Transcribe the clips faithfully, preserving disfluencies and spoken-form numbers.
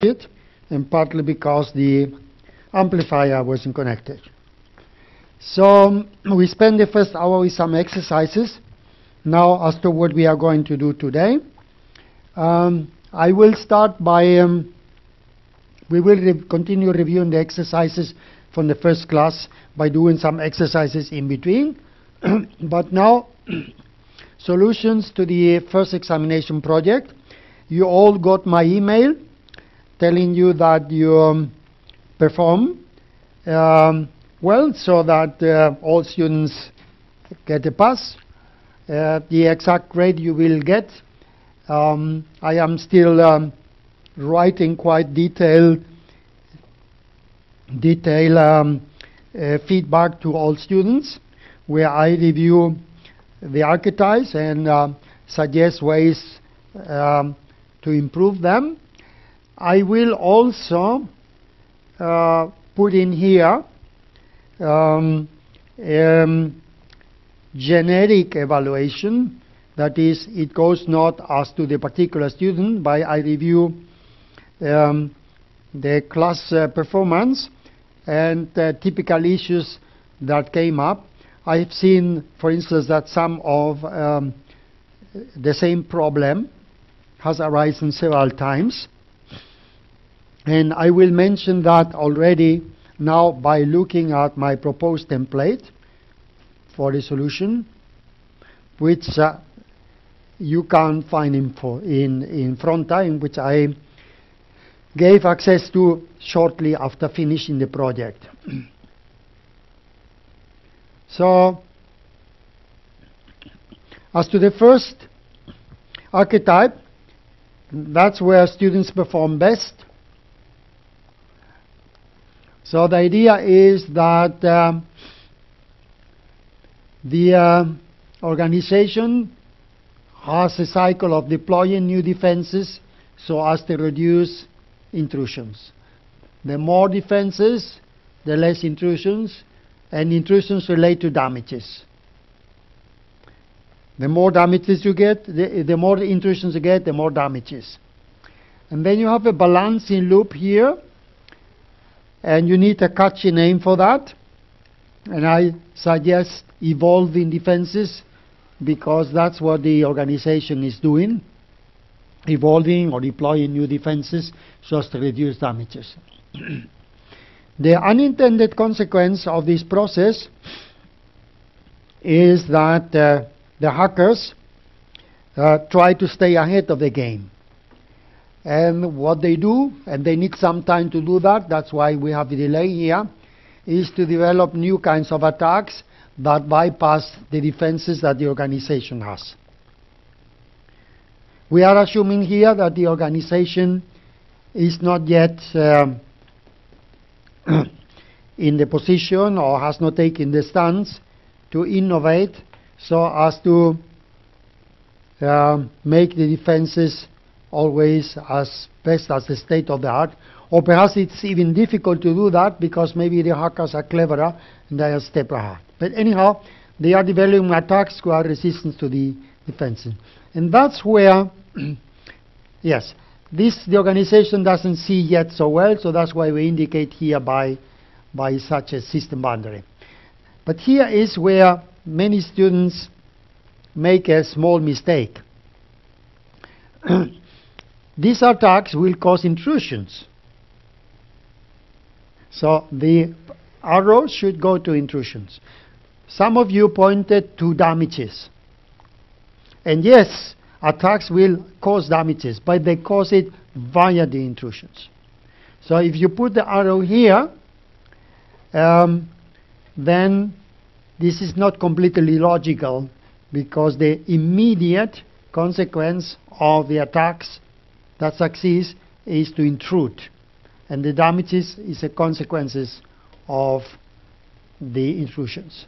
connected, and partly because the amplifier wasn't connected. So um, we spent the first hour with some exercises. Now as to what we are going to do today. Um, I will start by, um, we will re continue reviewing the exercises from the first class by doing some exercises in between. But now, solutions to the first examination project. You all got my email telling you that you um, perform um, well, so that uh, all students get a pass. Uh, the exact grade you will get, um, I am still um, writing quite detailed, detailed um, uh, feedback to all students, where I review the archetypes and uh, suggest ways um, to improve them. I will also uh, put in here um, um, generic evaluation. That is, it goes not as to the particular student, but I review um, the class uh, performance and uh, typical issues that came up. I've seen, for instance, that some of um, the same problem has arisen several times. And I will mention that already now by looking at my proposed template for the solution, which uh, you can find info in, in Fronta, in which I gave access to shortly after finishing the project. So, as to the first archetype, that's where students perform best. So the idea is that um, the uh, organization has a cycle of deploying new defenses so as to reduce intrusions. The more defenses, the less intrusions, and intrusions relate to damages. The more damages you get, the, the more intrusions you get, the more damages. And then you have a balancing loop here, and you need a catchy name for that. And I suggest evolving defenses, because that's what the organization is doing, evolving or deploying new defenses so as to reduce damages. The unintended consequence of this process is that uh, the hackers uh, try to stay ahead of the game. And what they do, and they need some time to do that, that's why we have a delay here, is to develop new kinds of attacks that bypass the defenses that the organization has. We are assuming here that the organization is not yet um, in the position or has not taken the stance to innovate so as to uh, make the defenses always as best as the state of the art. Or perhaps it's even difficult to do that because maybe the hackers are cleverer and they are a step ahead. But anyhow, they are developing attacks who are resistant to the defenses. And that's where, yes, this the organization doesn't see yet so well, so that's why we indicate here by, by such a system boundary. But here is where many students make a small mistake. These attacks will cause intrusions. So the arrow should go to intrusions. Some of you pointed to damages. And yes, attacks will cause damages, but they cause it via the intrusions. So if you put the arrow here, um, then this is not completely logical, because the immediate consequence of the attacks that succeeds is to intrude, and the damages is the consequences of the intrusions.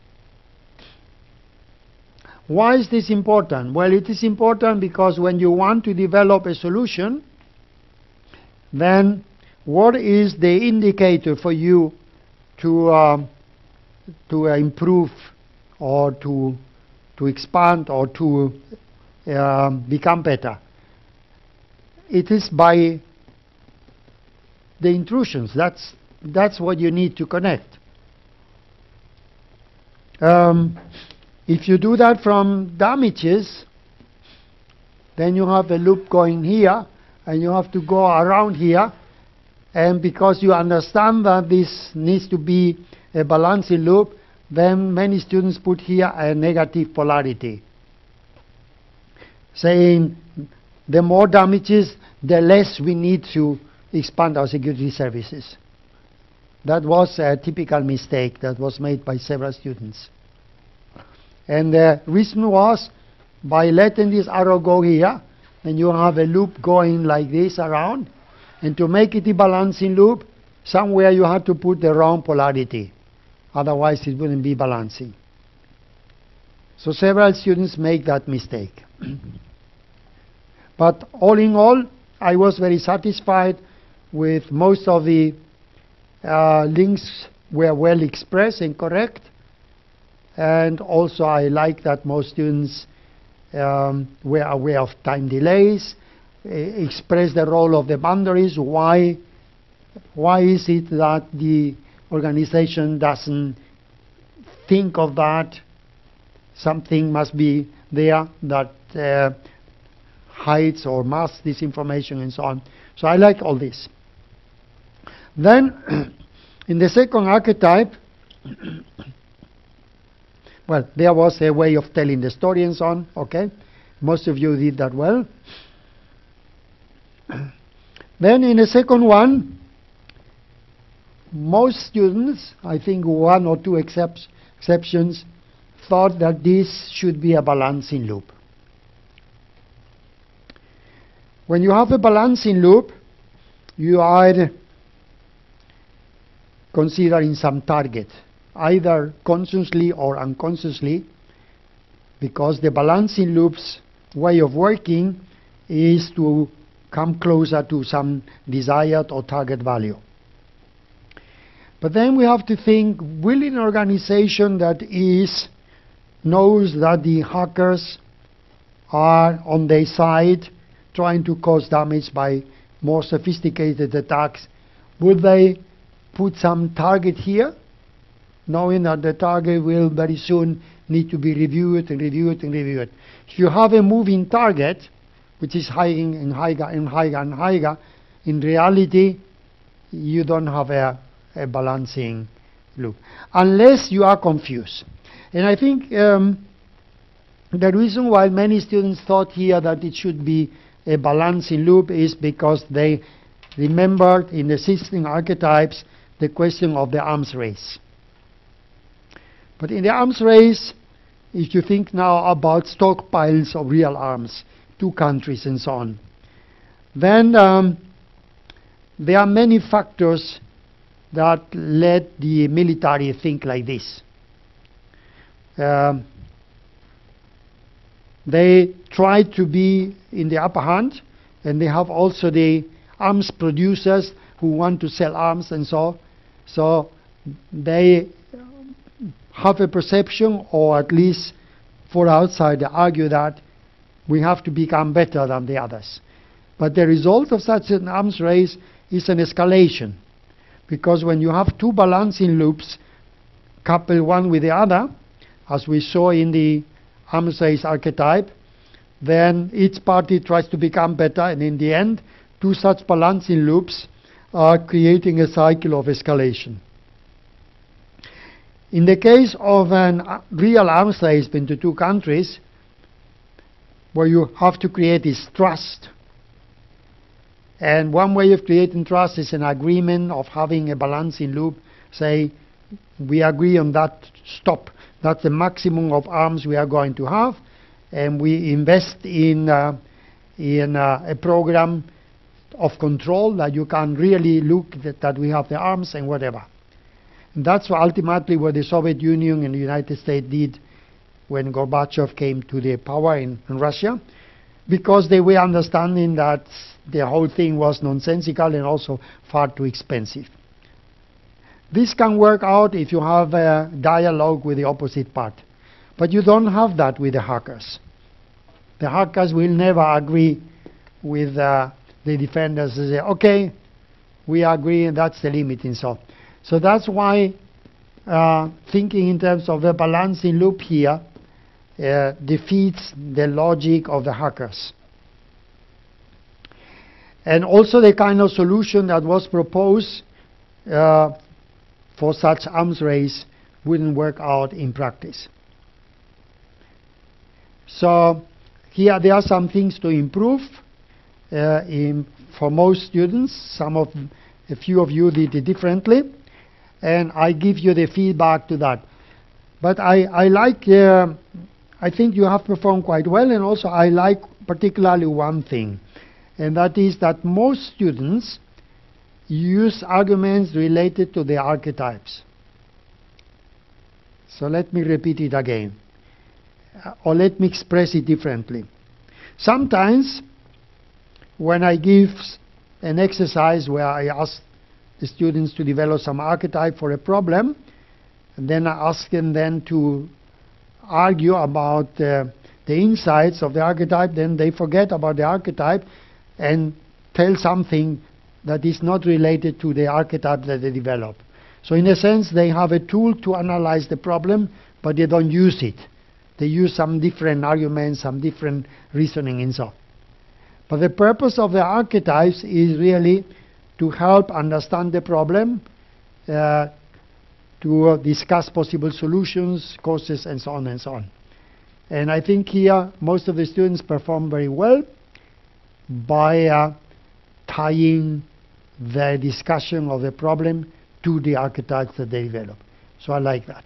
Why is this important? Well, it is important because when you want to develop a solution, then what is the indicator for you to um, to uh, improve or to to expand or to uh, become better? It is by the intrusions. That's, that's what you need to connect. Um, if you do that from damages, then you have a loop going here, and you have to go around here. And because you understand that this needs to be a balancing loop, then many students put here a negative polarity, saying the more damages, the less we need to expand our security services. That was a typical mistake that was made by several students. And the reason was, by letting this arrow go here, then you have a loop going like this around, and to make it a balancing loop, somewhere you have to put the wrong polarity. Otherwise it wouldn't be balancing. So several students make that mistake. But all in all, I was very satisfied with most of the uh, links were well expressed and correct. And also I like that most students um, were aware of time delays, express the role of the boundaries. Why, why is it that the organization doesn't think of that? Something must be there that uh, hides or masks this information and so on. So I like all this. Then, in the second archetype, well, there was a way of telling the story and so on, okay? Most of you did that well. Then in the second one, most students, I think one or two except, exceptions, thought that this should be a balancing loop. When you have a balancing loop, you are considering some target, either consciously or unconsciously, because the balancing loop's way of working is to come closer to some desired or target value. But then we have to think, will an organization that is knows that the hackers are on their side trying to cause damage by more sophisticated attacks, would they put some target here, knowing that the target will very soon need to be reviewed and reviewed and reviewed? If you have a moving target, which is higher and higher and higher and higher, in reality, you don't have a, a balancing loop, unless you are confused. And I think um, the reason why many students thought here that it should be a balancing loop is because they remembered in the existing archetypes the question of the arms race. But in the arms race, if you think now about stockpiles of real arms, two countries and so on, then um, there are many factors that led the military think like this. Um, they try to be in the upper hand, and they have also the arms producers who want to sell arms and so. So they have a perception, or at least for outside they argue that we have to become better than the others. But the result of such an arms race is an escalation, because when you have two balancing loops coupled one with the other, as we saw in the arms race archetype, then each party tries to become better, and in the end, two such balancing loops are creating a cycle of escalation. In the case of a real arms race between the two countries, where you have to create is trust. And one way of creating trust is an agreement of having a balancing loop. Say, we agree on that stop. That's the maximum of arms we are going to have. And we invest in, uh, in uh, a program of control that you can really look that, that we have the arms and whatever. And that's what ultimately what the Soviet Union and the United States did when Gorbachev came to the power in, in Russia, because they were understanding that the whole thing was nonsensical and also far too expensive. This can work out if you have a dialogue with the opposite part. But you don't have that with the hackers. The hackers will never agree with uh, the defenders and say, okay, we agree that's the limit and so. So that's why uh, thinking in terms of the balancing loop here uh, defeats the logic of the hackers. And also the kind of solution that was proposed uh, for such arms race wouldn't work out in practice. So here there are some things to improve uh, in, for most students. Some of, a few of you did it differently, and I give you the feedback to that. But I, I like, uh, I think you have performed quite well, and also I like particularly one thing, and that is that most students use arguments related to the archetypes. So let me repeat it again, uh, or let me express it differently. Sometimes when I give an exercise where I ask the students to develop some archetype for a problem, and then I ask them then to argue about uh, the insights of the archetype, then they forget about the archetype and tell something that is not related to the archetype that they develop. So in a sense, they have a tool to analyze the problem, but they don't use it. They use some different arguments, some different reasoning and so on. But the purpose of the archetypes is really to help understand the problem, uh, to uh, discuss possible solutions, causes, and so on and so on. And I think here most of the students perform very well by uh, tying the discussion of the problem to the archetypes that they develop. So I like that.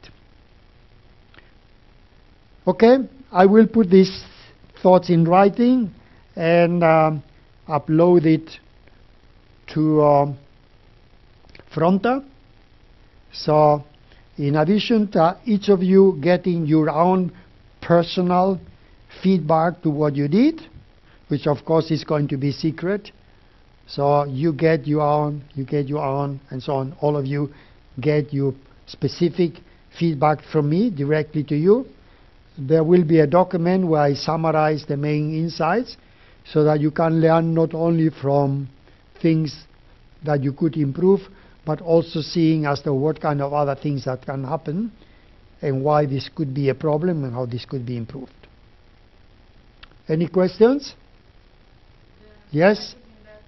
Okay, I will put these thoughts in writing and um, upload it to um, Fronta. So in addition to each of you getting your own personal feedback to what you did, which of course is going to be secret, so you get your own, you get your own, and so on. All of you get your specific feedback from me directly to you. There will be a document where I summarize the main insights so that you can learn not only from things that you could improve, but also seeing as to what kind of other things that can happen and why this could be a problem and how this could be improved. Any questions? Yeah. Yes?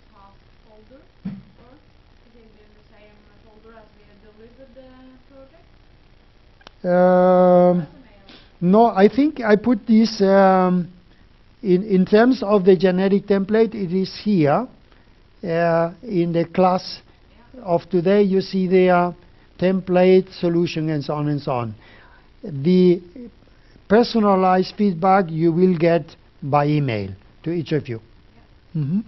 Um, no, I think I put this um, in, in terms of the generic template. It is here uh, in the class of today. You see there template, solution, and so on and so on. The personalized feedback you will get by email to each of you. Yeah. Mm-hmm.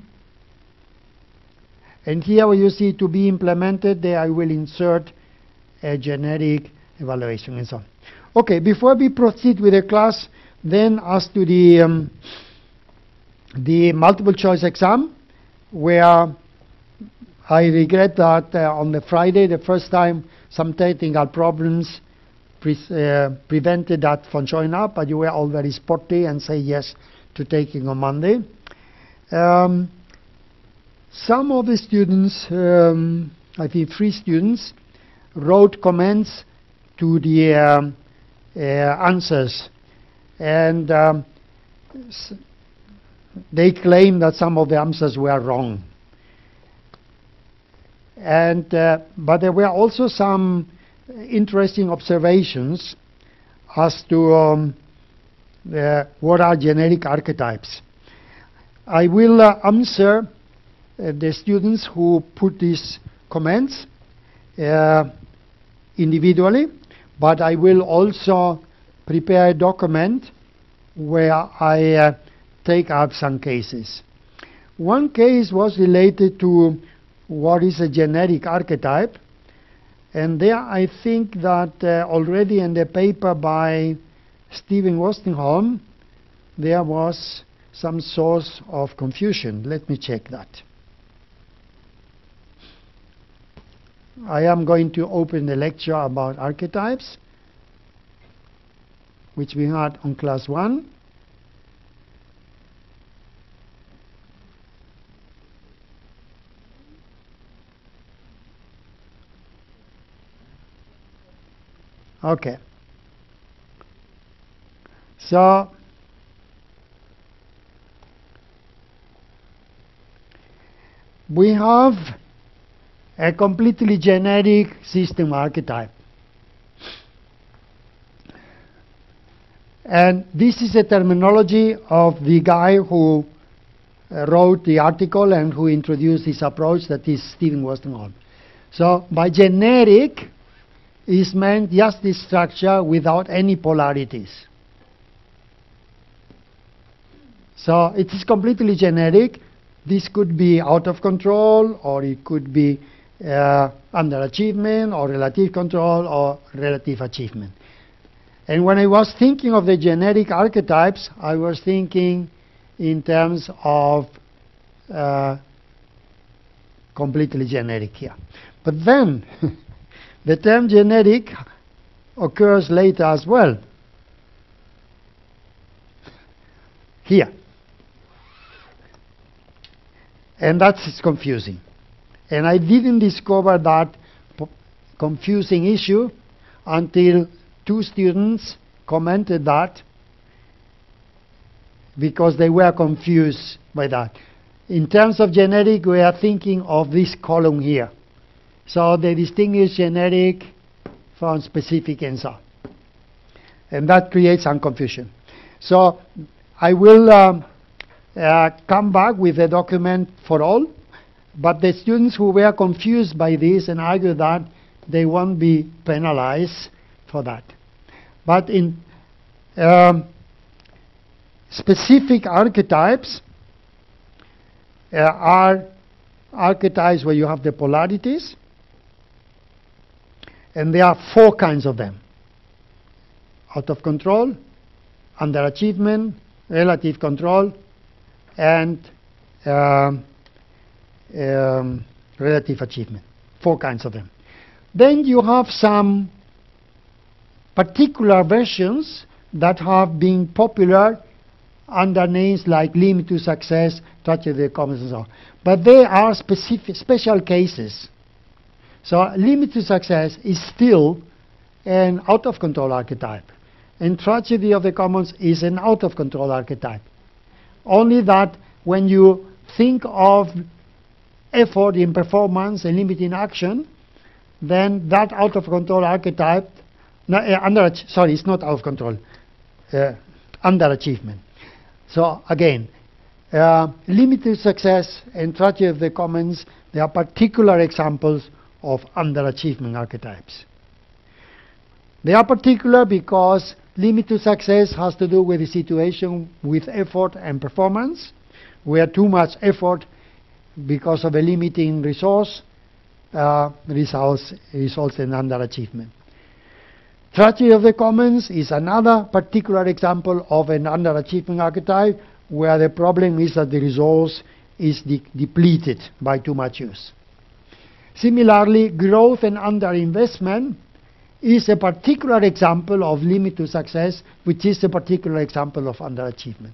And here where you see to be implemented, there I will insert a generic evaluation and so on. Okay, before we proceed with the class, then as to the um, the multiple choice exam, where I regret that uh, on the Friday, the first time, some technical problems pre uh, prevented that from showing up, but you were all very sporty and say yes to taking on Monday. Um, some of the students, um, I think three students, wrote comments to the um, uh, answers, and um, they claim that some of the answers were wrong. And uh, but there were also some interesting observations as to um, uh, what are generic archetypes. I will uh, answer uh, the students who put these comments uh, individually, but I will also prepare a document where I uh, take up some cases. One case was related to what is a generic archetype, and there I think that uh, already in the paper by Stephen Wostenholm there was some source of confusion. Let me check that. I am going to open the lecture about archetypes, which we had on class one. Okay. So we have a completely generic system archetype. And this is a terminology of the guy who uh, wrote the article and who introduced this approach, that is Stephen Wostenholm. So by generic is meant just this structure without any polarities. So it is completely generic. This could be out of control, or it could be uh, underachievement, or relative control, or relative achievement. And when I was thinking of the generic archetypes, I was thinking in terms of uh, completely generic here. But then, the term generic occurs later as well. Here. And that's confusing. And I didn't discover that confusing issue until two students commented that, because they were confused by that. In terms of generic, we are thinking of this column here. So they distinguish generic from specific and so on. And that creates some confusion. So I will um, uh, come back with a document for all, but the students who were confused by this and argue that, they won't be penalized for that. But in um, specific archetypes uh, are archetypes where you have the polarities, and there are four kinds of them: out of control, underachievement, relative control, and um, um, relative achievement. Four kinds of them. Then you have some particular versions that have been popular under names like limit to success, tragedy of the commons, and so on. But they are specific, special cases. So limit to success is still an out-of-control archetype, and tragedy of the commons is an out-of-control archetype. Only that when you think of effort in performance and limit in action, then that out-of-control archetype, no, uh, under, sorry, it's not out of control, uh, underachievement. So again, uh, limited success and tragedy of the commons, they are particular examples of underachievement archetypes. They are particular because limited success has to do with the situation with effort and performance, where too much effort because of a limiting resource uh, results, results in underachievement. Tragedy of the commons is another particular example of an underachievement archetype, where the problem is that the resource is de depleted by too much use. Similarly, growth and underinvestment is a particular example of limit to success, which is a particular example of underachievement.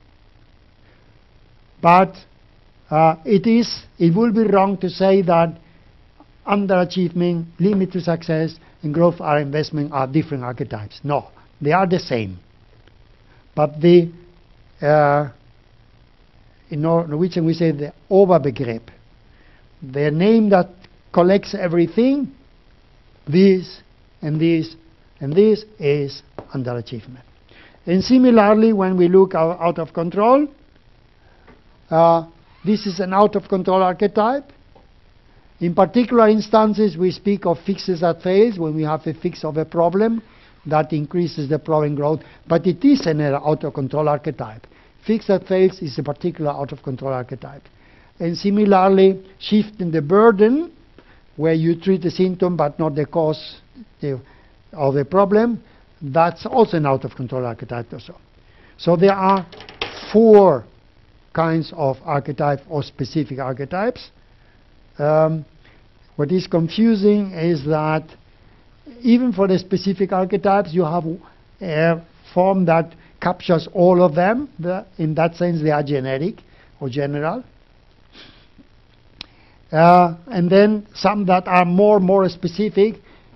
But uh, it is, it will be wrong to say that underachievement, limit to success, and growth or investment are different archetypes. No, they are the same. But the, uh, in Norwegian we say the overbegrip, the name that collects everything, this and this and this is underachievement. And similarly, when we look out, out of control, uh, this is an out of control archetype. In particular instances, we speak of fixes that fails when we have a fix of a problem that increases the problem growth, but it is an out of control archetype. Fix that fails is a particular out of control archetype. And similarly, shifting the burden, where you treat the symptom but not the cause the, of the problem, that's also an out of control archetype also. So there are four kinds of archetype or specific archetypes. Um, what is confusing is that even for the specific archetypes, you have a form that captures all of them. The, in that sense, they are generic or general. Uh, and then some that are more more specific,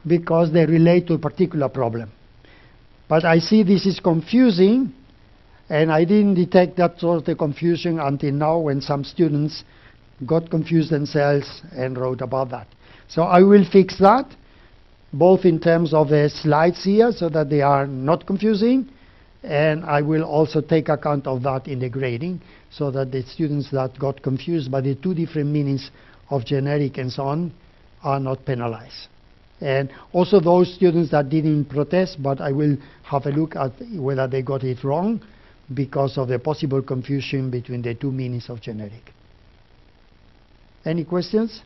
because they relate to a particular problem. But I see this is confusing, and I didn't detect that sort of confusion until now when some students got confused themselves and wrote about that. So I will fix that, both in terms of the slides here so that they are not confusing, and I will also take account of that in the grading so that the students that got confused by the two different meanings of generic and so on are not penalized. And also those students that didn't protest, but I will have a look at whether they got it wrong because of the possible confusion between the two meanings of generic. Any questions?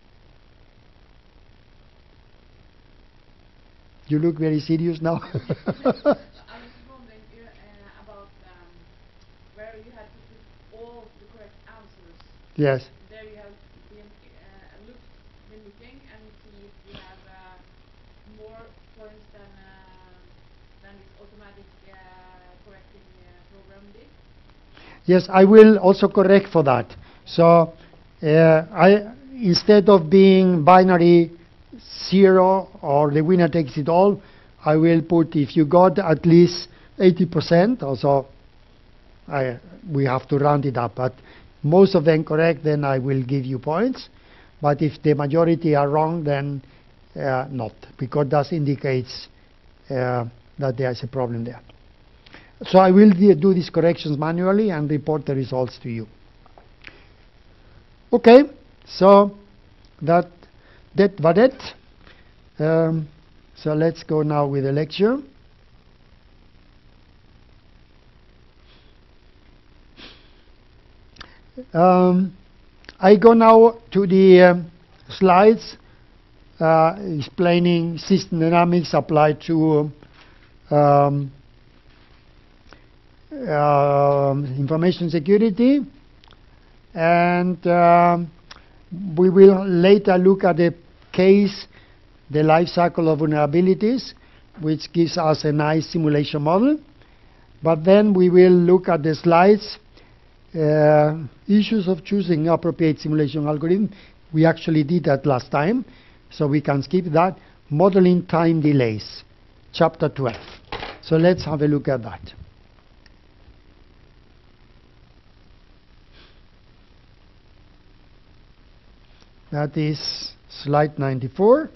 You look very serious now. I was wondering uh, about um, where you had to put all the correct answers. Yes. There you have been uh, looked, been looking and see if you have uh, more points than uh, than this automatic uh, correcting uh, program did. Yes, I will also correct for that. So uh, I instead of being binary zero or the winner takes it all, I will put if you got at least eighty percent, also I, we have to round it up, but most of them correct, then I will give you points. But if the majority are wrong, then uh, not, because that indicates uh, that there is a problem there. So I will do these corrections manually and report the results to you. Okay, so that that was it. Um, so let's go now with the lecture. Um, I go now to the um, slides uh, explaining system dynamics applied to um, uh, information security, and um, we will later look at the case, the life cycle of vulnerabilities, which gives us a nice simulation model. But then we will look at the slides, uh, issues of choosing appropriate simulation algorithm. We actually did that last time, so we can skip that. Modeling time delays, chapter twelve. So let's have a look at that. That is slide ninety-four.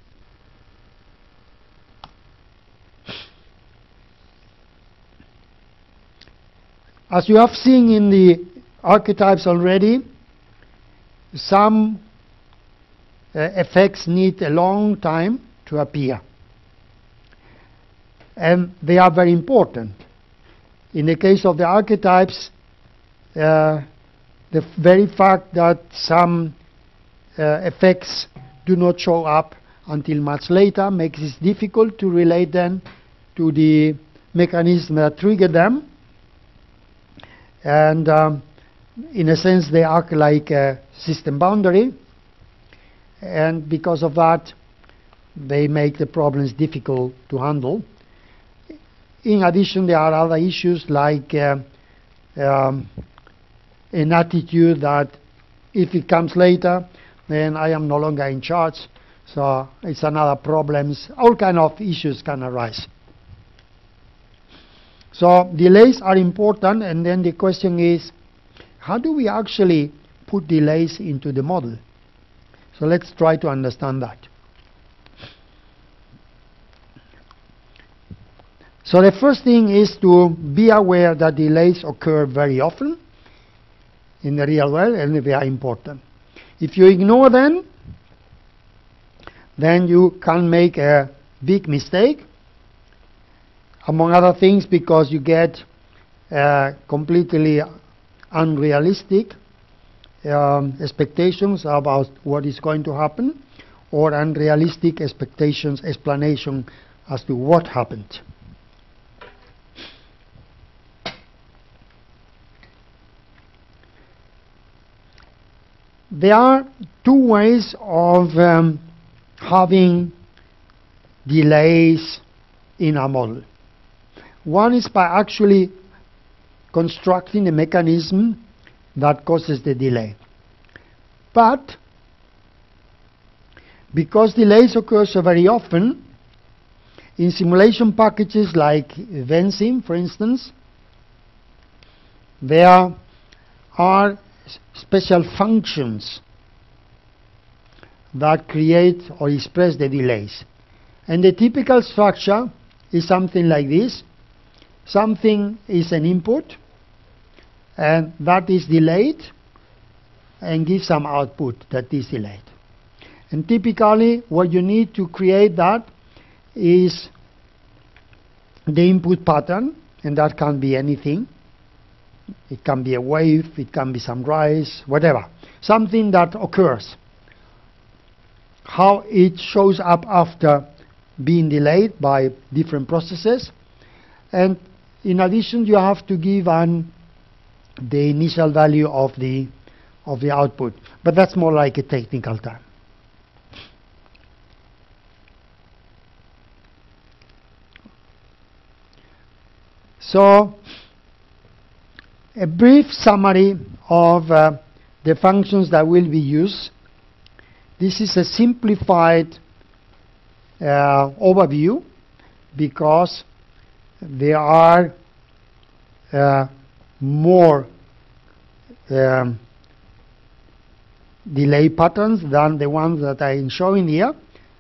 As you have seen in the archetypes already, some uh, effects need a long time to appear. And they are very important. In the case of the archetypes, uh, the very fact that some uh, effects do not show up until much later makes it difficult to relate them to the mechanism that triggered them. And um, in a sense they act like a system boundary, and because of that they make the problems difficult to handle. In addition, there are other issues like uh, um, an attitude that if it comes later then I am no longer in charge, so it's another problem. All kind of issues can arise. So delays are important, and then the question is, how do we actually put delays into the model? So let's try to understand that. So the first thing is to be aware that delays occur very often in the real world, and they are important. If you ignore them, then you can make a big mistake. Among other things, because you get uh, completely unrealistic um, expectations about what is going to happen, or unrealistic expectations, explanation as to what happened. There are two ways of um, having delays in a model. One is by actually constructing a mechanism that causes the delay. But because delays occur so very often, In simulation packages like Vensim, for instance, there are special functions that create or express the delays. And the typical structure is something like this. Something is an input, and that is delayed, and gives some output that is delayed. And typically, what you need to create that is the input pattern, and that can be anything. It can be a wave, it can be some rise, whatever. Something that occurs. How it shows up after being delayed by different processes. And in addition, you have to give an the initial value of the of the output. But that's more like a technical term. So, a brief summary of uh, the functions that will be used. This is a simplified uh, overview because there are uh, more um, delay patterns than the ones that I am showing here.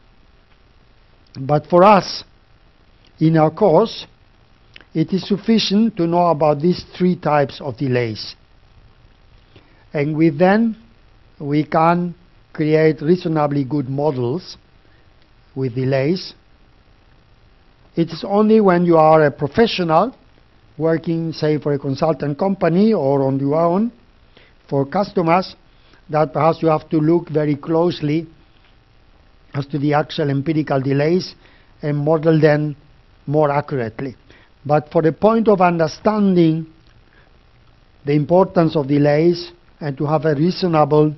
But for us, in our course, it is sufficient to know about these three types of delays. And with them, we can create reasonably good models with delays. It is only when you are a professional working, say, for a consultant company or on your own for customers that perhaps you have to look very closely as to the actual empirical delays and model them more accurately. But for the point of understanding the importance of delays and to have a reasonable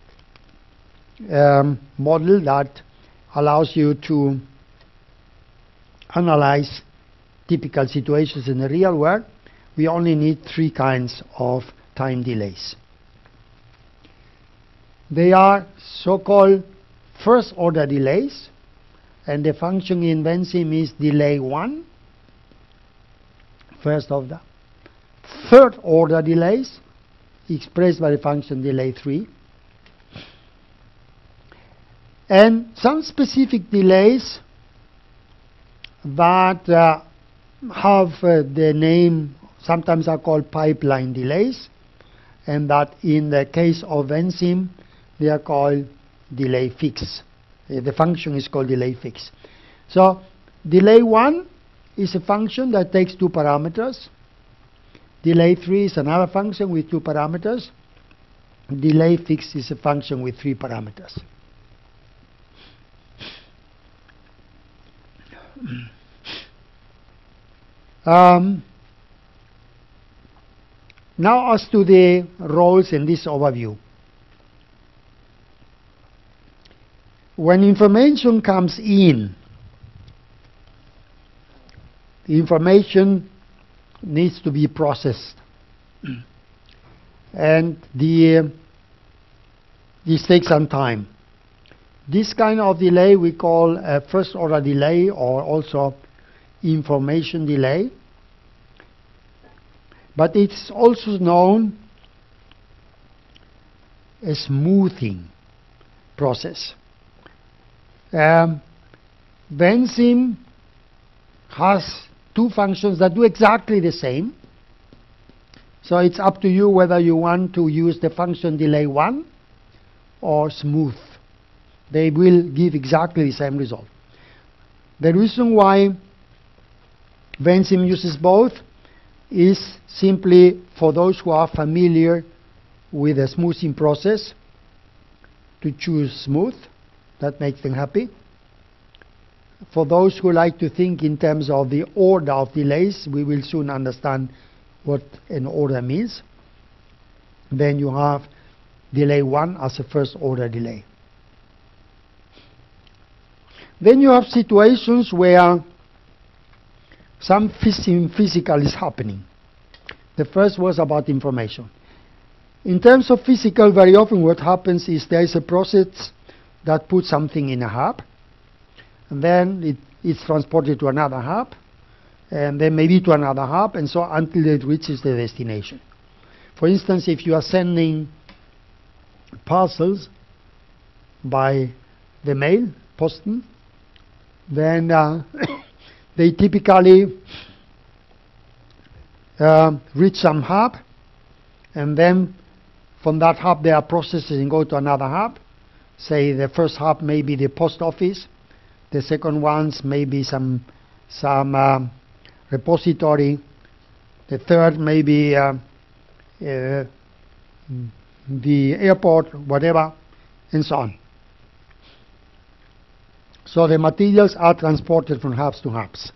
um, model that allows you to analyze typical situations in the real world, we only need three kinds of time delays. They are so-called first-order delays, and the function in Vensim is delay one, first of the third-order delays, expressed by the function delay three, and some specific delays that uh, have uh, the name, sometimes are called pipeline delays, and that in the case of Vensim, they are called delay fix. Uh, the function is called delay fix. So, delay one is a function that takes two parameters. Delay three is another function with two parameters. Delay fix is a function with three parameters. Um, now as to the roles in this overview. When information comes in, the information needs to be processed. And the, this takes some time. This kind of delay we call a first order delay, or also information delay. But it's also known as smoothing process. Um, Vensim has two functions that do exactly the same. So it's up to you whether you want to use the function delay one or smooth. They will give exactly the same result. The reason why Vensim uses both is simply for those who are familiar with the smoothing process to choose smooth. That makes them happy. For those who like to think in terms of the order of delays, we will soon understand what an order means. Then you have delay one as a first order delay. Then you have situations where some phys physical is happening. The first was about information. In terms of physical, very often what happens is there is a process that puts something in a hub, and then it it's transported to another hub, and then maybe to another hub, and so until it reaches the destination. For instance, if you are sending parcels by the mail, posten, then uh, they typically uh, reach some hub, and then from that hub they are processed and go to another hub. Say the first hub may be the post office, the second ones may be some some um, repository, the third may be uh, uh, the airport, whatever, and so on. So the materials are transported from hubs to hubs.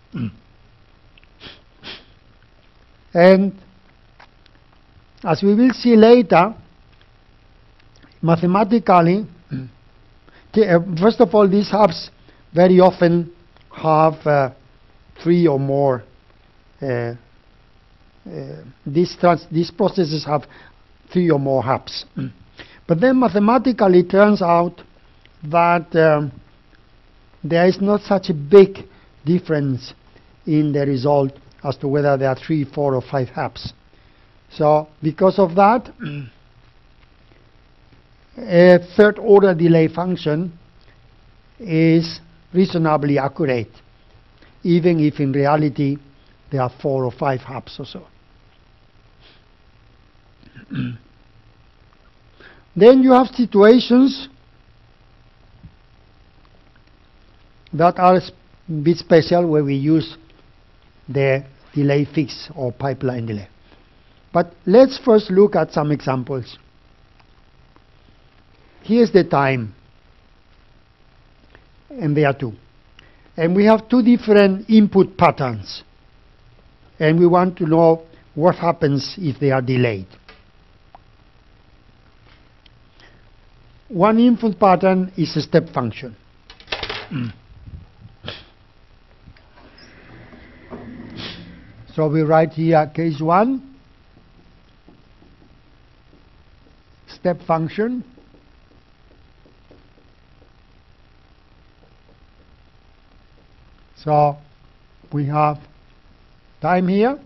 And as we will see later, mathematically, uh, first of all, these hubs very often have uh, three or more. Uh, uh, these, trans these processes have three or more hubs. But then mathematically it turns out that um, there is not such a big difference in the result as to whether there are three, four, or five hubs. So because of that, a third order delay function is reasonably accurate, even if in reality there are four or five hubs or so. Then you have situations that are a bit special, where we use the delay fix or pipeline delay. But let's first look at some examples. Here's the time, and there are two. And we have two different input patterns, and we want to know what happens if they are delayed. One input pattern is a step function. So we write here case one, step function. So we have time here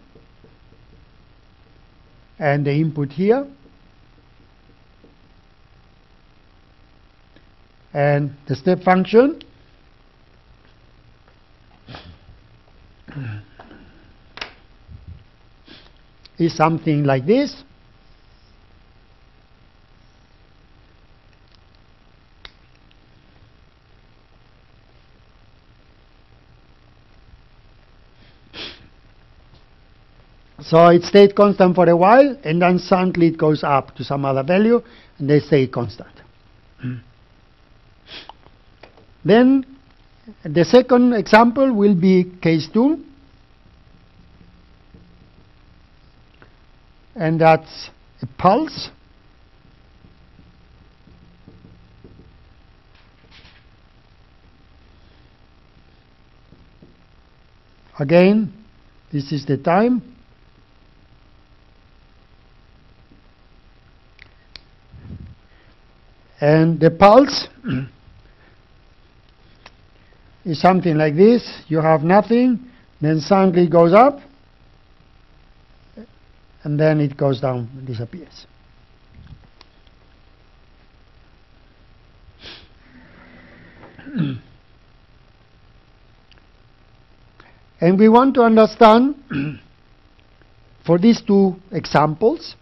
and the input here, and the step function is something like this. So it stayed constant for a while, and then suddenly it goes up to some other value, and they stay constant. Then the second example will be case two, and that's a pulse. Again, this is the time. And the pulse is something like this. You have nothing, then suddenly it goes up, and then it goes down and disappears. And we want to understand, for these two examples,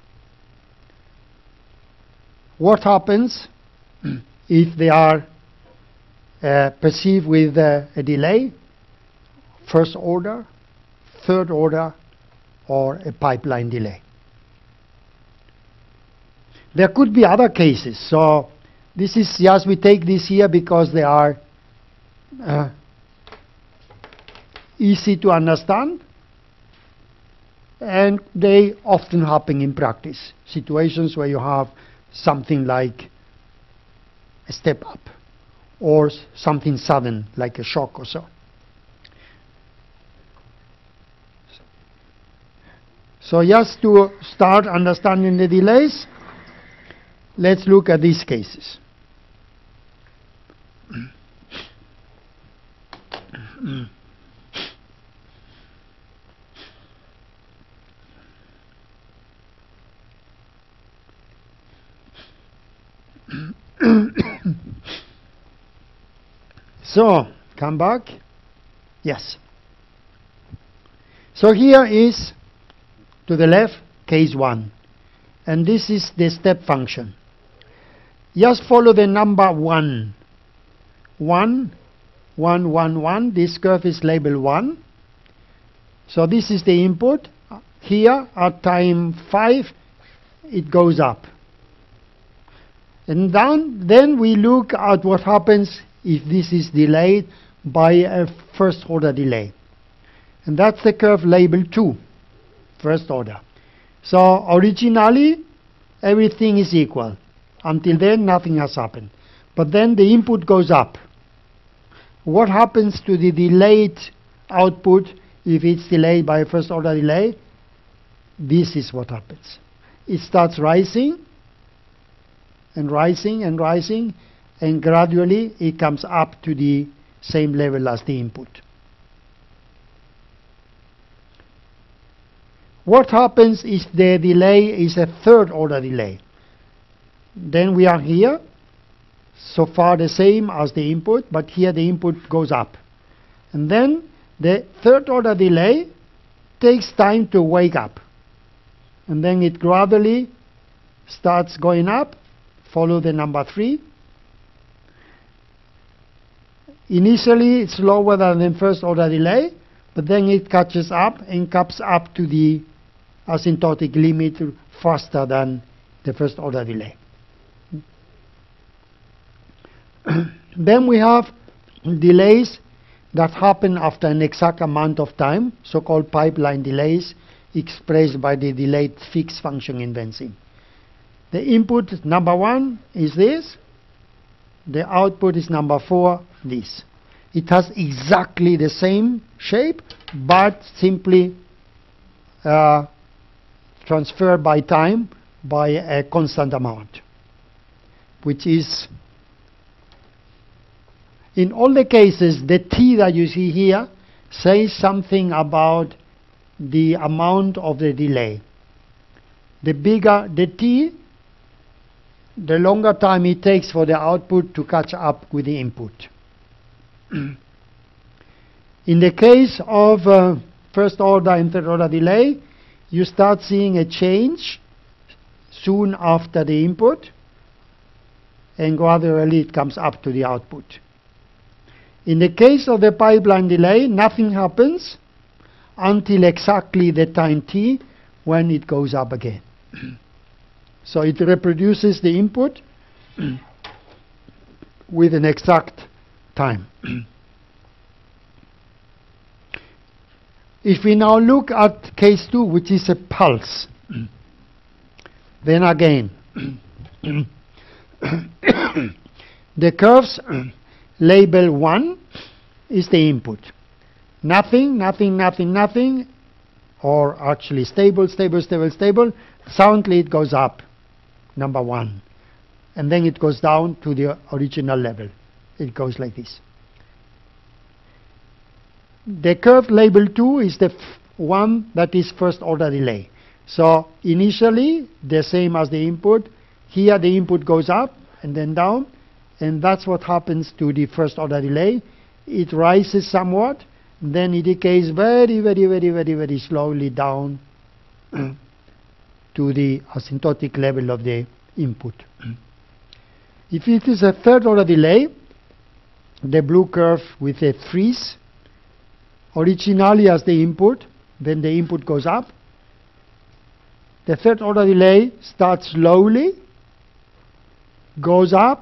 what happens if they are uh, perceived with uh, a delay, first order, third order, or a pipeline delay. There could be other cases. So this is just, we take this here because they are uh, easy to understand, and they often happen in practice. Situations where you have something like a step up, or something sudden like a shock or so. So just to start understanding the delays, let's look at these cases. So, come back. Yes. So here is, to the left, case one. And this is the step function. Just follow the number one. One, one, one, one. This curve is labeled one. So this is the input. Here, at time five, it goes up. And then, then we look at what happens if this is delayed by a first order delay. And that's the curve labeled two, first order. So originally, everything is equal. Until then, nothing has happened. But then the input goes up. What happens to the delayed output if it's delayed by a first order delay? This is what happens. It starts rising and rising and rising, and gradually it comes up to the same level as the input. What happens if the delay is a third order delay? Then we are here, so far the same as the input, but here the input goes up. And then the third order delay takes time to wake up. And then it gradually starts going up, follow the number three. Initially it's lower than the first order delay, but then it catches up and comes up to the asymptotic limit faster than the first order delay. Then we have delays that happen after an exact amount of time, so-called pipeline delays, expressed by the delayed fixed function in Vensim. The input number one is this, the output is number four, this. It has exactly the same shape, but simply uh, transferred by time by a constant amount, which is, in all the cases, the t that you see here says something about the amount of the delay. The bigger the t, the longer time it takes for the output to catch up with the input. In the case of uh, first order and third order delay, you start seeing a change soon after the input, and gradually it comes up to the output. In the case of the pipeline delay, nothing happens until exactly the time t when it goes up again. So it reproduces the input with an exact time. If we now look at case two, which is a pulse, then again, the curves label one is the input. Nothing, nothing, nothing, nothing, or actually stable, stable, stable, stable. Suddenly it goes up, number one. And then it goes down to the original level. It goes like this. The curve label two is the f one that is first order delay. So initially, the same as the input. Here the input goes up and then down. And that's what happens to the first order delay. It rises somewhat, then it decays very, very, very, very, very slowly down to the asymptotic level of the input. If it is a third order delay, the blue curve with a freeze, originally as the input, then the input goes up. The third order delay starts slowly, goes up,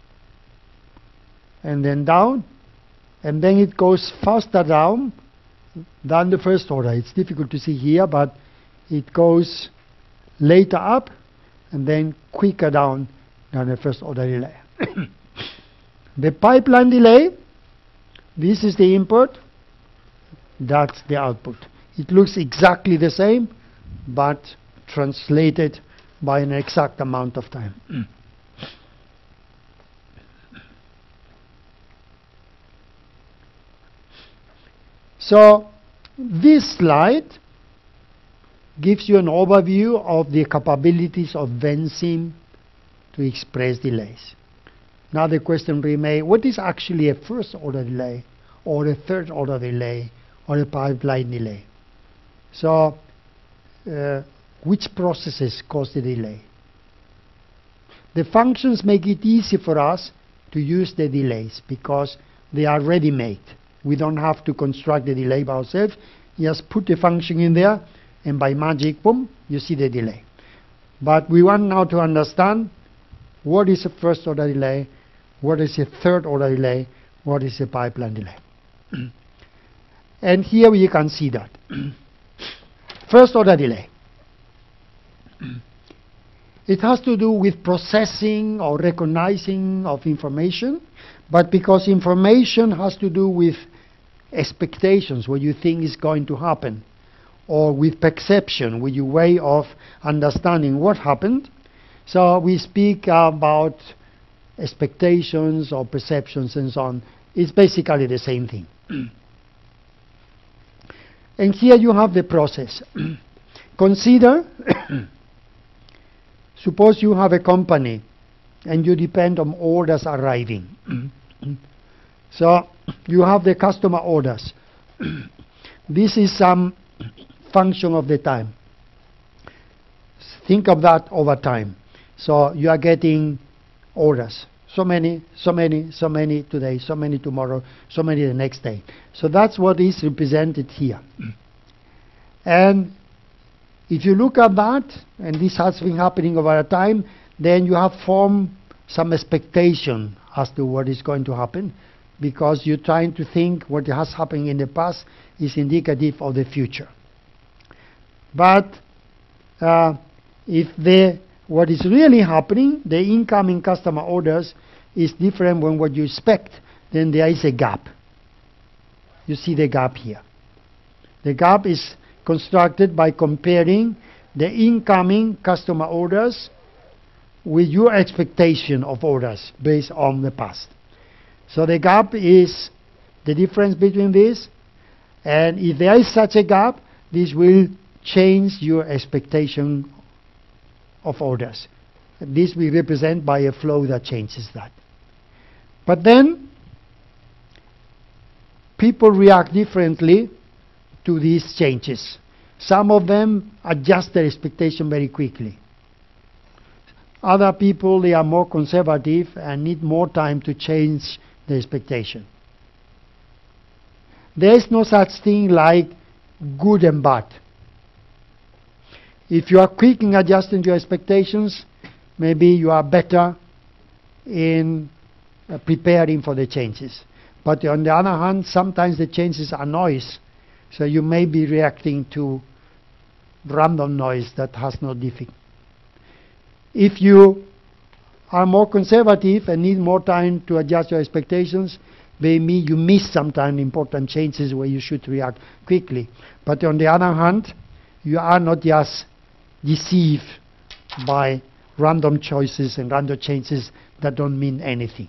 and then down, and then it goes faster down than the first order. It's difficult to see here, but it goes later up and then quicker down than the first order delay. The pipeline delay, this is the input, that's the output. It looks exactly the same, but translated by an exact amount of time. So this slide gives you an overview of the capabilities of Vensim to express delays. Now the question remains, what is actually a first order delay, or a third order delay, or a pipeline delay? So uh, which processes cause the delay? The functions make it easy for us to use the delays because they are ready-made. We don't have to construct the delay by ourselves. Just put the function in there, and by magic, boom, you see the delay. But we want now to understand what is a first order delay, what is a third order delay, what is a pipeline delay. And here you can see that. First order delay. It has to do with processing or recognizing of information, but because information has to do with expectations, what you think is going to happen, or with perception, with your way of understanding what happened. So we speak about expectations or perceptions and so on. It's basically the same thing. And here you have the process. Consider, suppose you have a company and you depend on orders arriving. So you have the customer orders. This is some function of the time. Think of that over time. So you are getting orders. So many, so many, so many today, so many tomorrow, so many the next day. So that's what is represented here. And if you look at that, and this has been happening over time, then you have formed some expectation as to what is going to happen, because you're trying to think what has happened in the past is indicative of the future. But uh, if the what is really happening, the incoming customer orders, is different from what you expect, then there is a gap. You see the gap here. The gap is constructed by comparing the incoming customer orders with your expectation of orders based on the past. So the gap is the difference between this, and if there is such a gap, this will change your expectation of orders. This we represent by a flow that changes that. But then people react differently to these changes. Some of them adjust their expectation very quickly. Other people, they are more conservative and need more time to change the expectation. There is no such thing like good and bad. If you are quick in adjusting your expectations, maybe you are better in uh, preparing for the changes. But on the other hand, sometimes the changes are noise, so you may be reacting to random noise that has no defect. If you are more conservative and need more time to adjust your expectations, maybe you miss sometimes important changes where you should react quickly. But on the other hand, you are not just deceived by random choices and random changes that don't mean anything.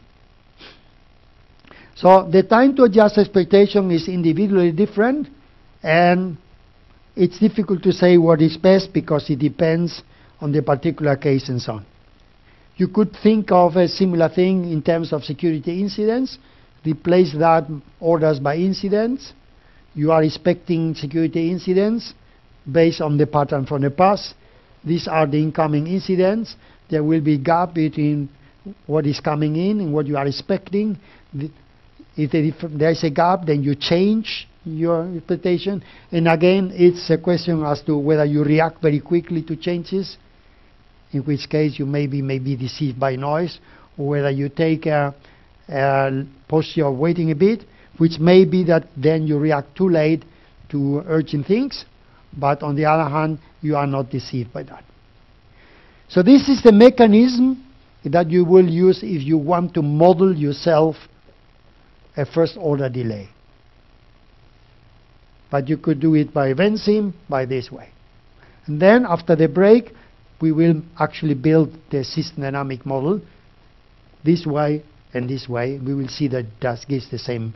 So the time to adjust expectation is individually different, and it's difficult to say what is best because it depends on the particular case and so on. You could think of a similar thing in terms of security incidents. Replace that orders by incidents. You are expecting security incidents based on the pattern from the past. These are the incoming incidents. There will be a gap between what is coming in and what you are expecting. If there is a gap, then you change your expectation. And again, it's a question as to whether you react very quickly to changes, in which case you may be, may be deceived by noise, or whether you take a, a posture of waiting a bit, which may be that then you react too late to urgent things, but on the other hand, you are not deceived by that. So this is the mechanism that you will use if you want to model yourself a first order delay. But you could do it by Vensim, by this way. And then after the break, we will actually build the system dynamic model this way and this way. We will see that that gives the same